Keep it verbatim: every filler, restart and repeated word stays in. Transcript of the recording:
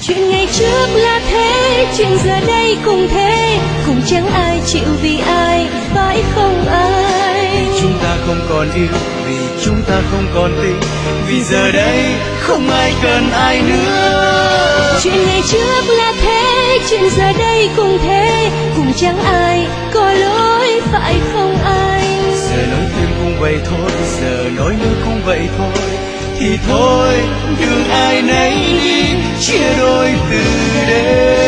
Chuyện ngày trước là thế, chuyện giờ đây cũng thế, cũng chẳng ai chịu vì ai, phải không ai? Vì chúng ta không còn yêu, vì chúng ta không còn tình, vì giờ đây không ai cần ai nữa. Chuyện ngày trước là thế, chuyện giờ đây cũng thế, cũng chẳng ai có lỗi, phải không anh? Giờ nói thêm cũng vậy thôi, giờ nói nữa cũng vậy thôi, thì thôi đường ai nấy đi, chia đôi từ đây.